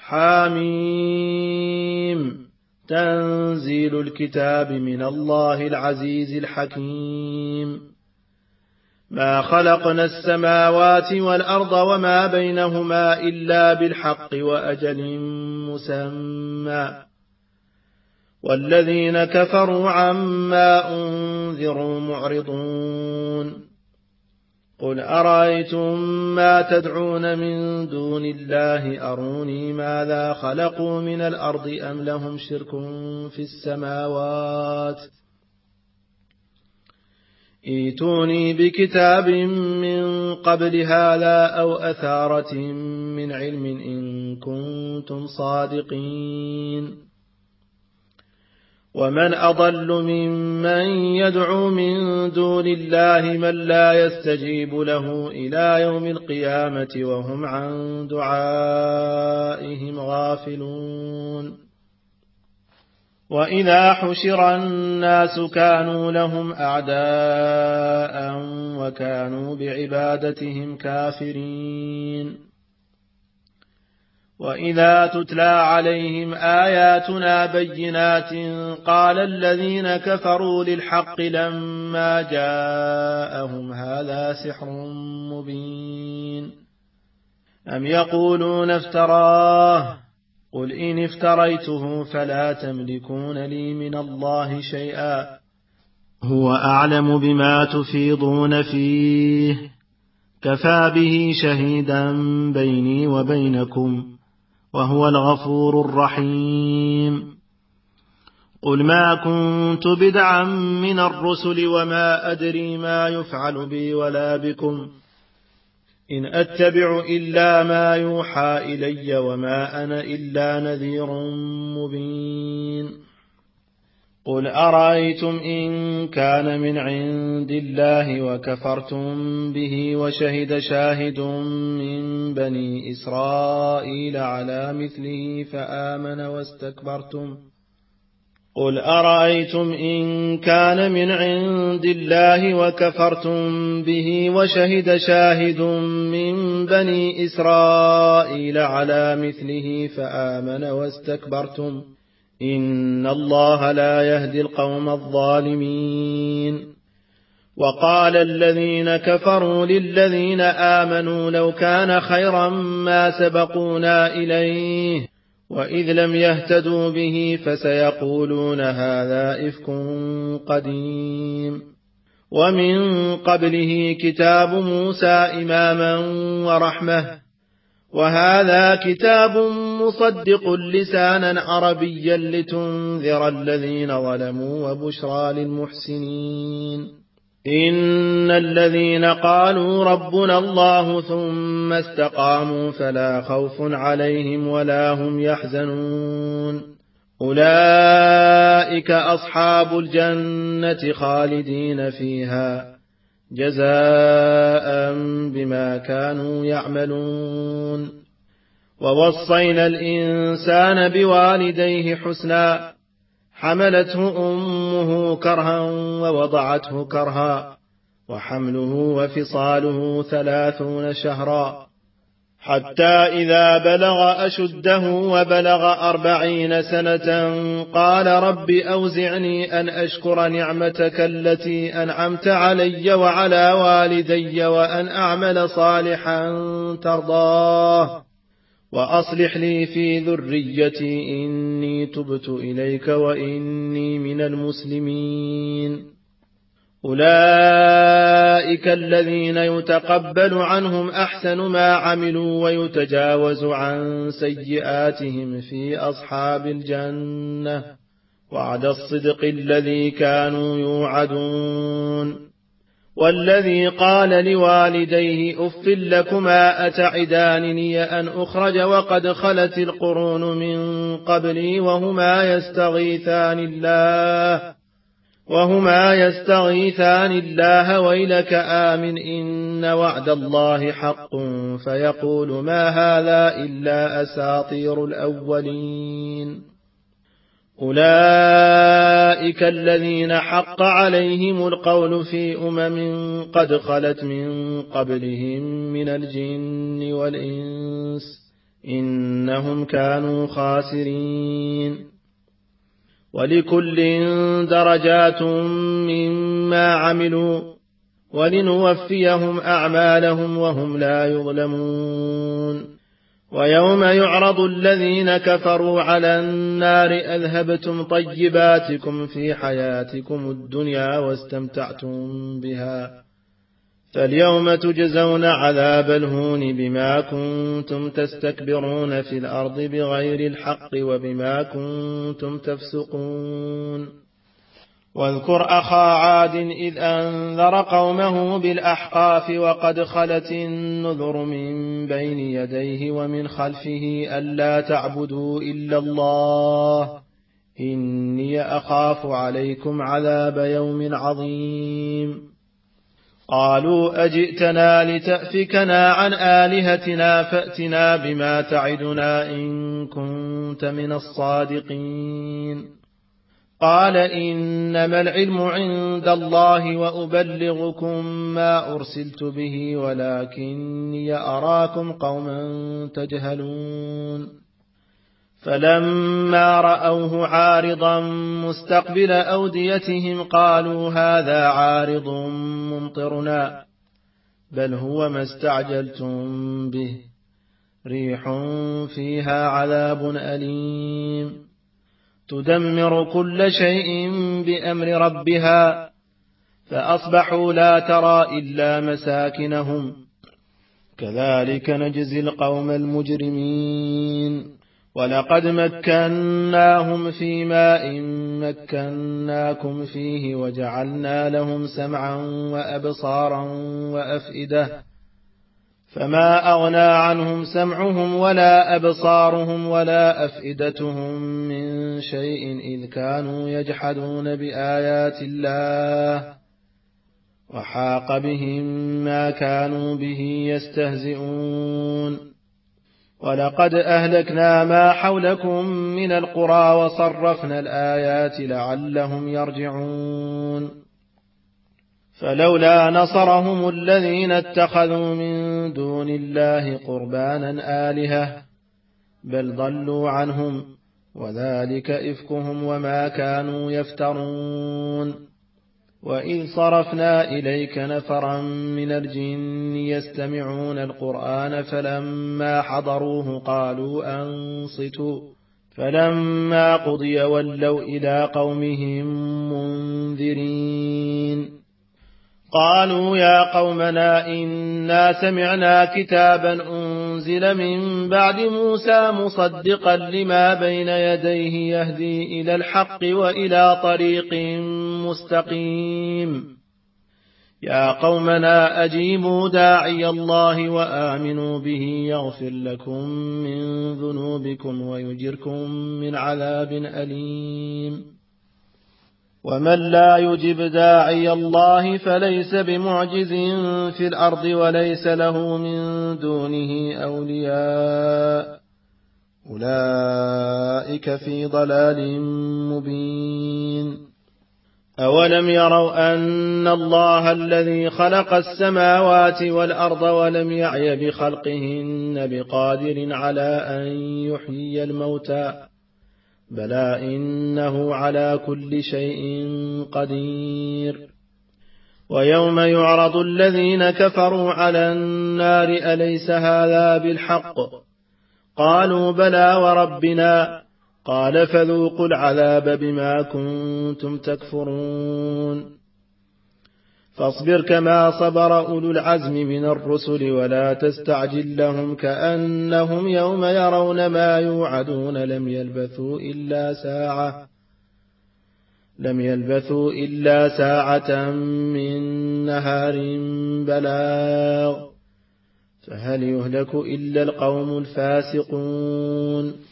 حاميم تنزيل الكتاب من الله العزيز الحكيم ما خلقنا السماوات والأرض وما بينهما إلا بالحق وأجل مسمى والذين كفروا عما أنذروا معرضون قل أرأيتم ما تدعون من دون الله أروني ماذا خلقوا من الأرض أم لهم شرك في السماوات ائتوني بكتاب من قبل هذا أو أثارة من علم إن كنتم صادقين ومن أضل ممن يدعو من دون الله من لا يستجيب له إلى يوم القيامة وهم عن دعائهم غافلون وإذا حشر الناس كانوا لهم أعداء وكانوا بعبادتهم كافرين وإذا تتلى عليهم آياتنا بينات قال الذين كفروا للحق لما جاءهم هذا سحر مبين أم يقولون افتراه قل إن افتريته فلا تملكون لي من الله شيئا هو أعلم بما تفيضون فيه كفى به شهيدا بيني وبينكم وهو الغفور الرحيم قل ما كنت بدعا من الرسل وما أدري ما يفعل بي ولا بكم إن أتبع إلا ما يوحى إلي وما أنا إلا نذير مبين قل أرأيتم إن كان من عند الله وكفرتم به وشهد شاهد من بني إسرائيل على مثله فآمن واستكبرتم قل أرأيتم إن كان من عند الله وكفرتم به وشهد شاهد من بني إسرائيل على مثله فآمن واستكبرتم إن الله لا يهدي القوم الظالمين وقال الذين كفروا للذين آمنوا لو كان خيرا ما سبقونا إليه وإذ لم يهتدوا به فسيقولون هذا إفك قديم ومن قبله كتاب موسى إماما ورحمة وهذا كتاب مصدق لسانا عربيا لتنذر الذين ظلموا وبشرى للمحسنين إن الذين قالوا ربنا الله ثم استقاموا فلا خوف عليهم ولا هم يحزنون أولئك أصحاب الجنة خالدين فيها جزاء بما كانوا يعملون ووصينا الإنسان بوالديه حسنا حملته أمه كرها ووضعته كرها وحمله وفصاله 30 شهرا حتى إذا بلغ أشده وبلغ 40 سنة قال رب أوزعني أن أشكر نعمتك التي أنعمت علي وعلى والدي وأن أعمل صالحا ترضاه وأصلح لي في ذريتي إني تبت إليك وإني من المسلمين أولئك الذين يتقبل عنهم أحسن ما عملوا ويتجاوز عن سيئاتهم في أصحاب الجنة وعد الصدق الذي كانوا يوعدون والذي قال لوالديه أف لكما أتعدانني أن أخرج وقد خلت القرون من قبلي وهما يستغيثان الله ويلك آمن إن وعد الله حق فيقول ما هذا إلا أساطير الأولين أولئك الذين حق عليهم القول في قد خلت من قبلهم من الجن والإنس إنهم كانوا خاسرين. ولكل درجات مما عملوا ولنوفيهم أعمالهم وهم لا يظلمون. ويوم يعرض الذين كفروا على النار أذهبتم طيباتكم في حياتكم الدنيا واستمتعتم بها فاليوم تجزون عذاب الهون بما كنتم تستكبرون في الأرض بغير الحق وبما كنتم تفسقون. واذكر أخا عاد إذ أنذر قومه بالأحقاف وقد خلت النذر من بين يديه ومن خلفه ألا تعبدوا إلا الله إني أخاف عليكم عذاب يوم عظيم. قالوا أجئتنا لتأفكنا عن آلهتنا فأتنا بما تعدنا إن كنت من الصادقين. قال إنما العلم عند الله وأبلغكم ما أرسلت به ولكني أراكم قوما تجهلون. فلما رأوه عارضا مستقبل أوديتهم قالوا هذا عارض ممطرنا بل هو ما استعجلتم به ريح فيها عذاب أليم تدمر كل شيء بأمر ربها فأصبحوا لا ترى إلا مساكنهم كذلك نجزي القوم المجرمين. ولقد مكناهم في ماء مكناكم فيه وجعلنا لهم سمعا وأبصارا وأفئدة فما أغنى عنهم سمعهم ولا أبصارهم ولا أفئدتهم من شيء إذ كانوا يجحدون بآيات الله وحاق بهم ما كانوا به يستهزئون. ولقد أهلكنا ما حولكم من القرى وصرفنا الآيات لعلهم يرجعون. فلولا نصرهم الذين اتخذوا من دون الله قربانا آلهة بل ضلوا عنهم وذلك إفكهم وما كانوا يفترون. وإذ صرفنا إليك نفرا من الجن يستمعون القرآن فلما حضروه قالوا أنصتوا فلما قضي ولوا إلى قومهم منذرين. قالوا يا قومنا إنا سمعنا كتابا أنزل من بعد موسى مصدقا لما بين يديه يهدي إلى الحق وإلى طريق مستقيم. يا قومنا أجيبوا داعي الله وآمنوا به يغفر لكم من ذنوبكم ويجركم من عذاب أليم. ومن لا يجب داعي الله فليس بمعجز في الأرض وليس له من دونه أولياء أولئك في ضلال مبين. أولم يروا أن الله الذي خلق السماوات والأرض ولم يعي بخلقهن بقادر على أن يحيي الموتى بلى إنه على كل شيء قدير. ويوم يعرض الذين كفروا على النار أليس هذا بالحق قالوا بلى وربنا قال فذوقوا العذاب بما كنتم تكفرون. فاصبر كما صبر أولو العزم من الرسل ولا تستعجل لهم كأنهم يوم يرون ما يوعدون لم يلبثوا إلا ساعة من نهار بلاغ فهل يهلك إلا القوم الفاسقون.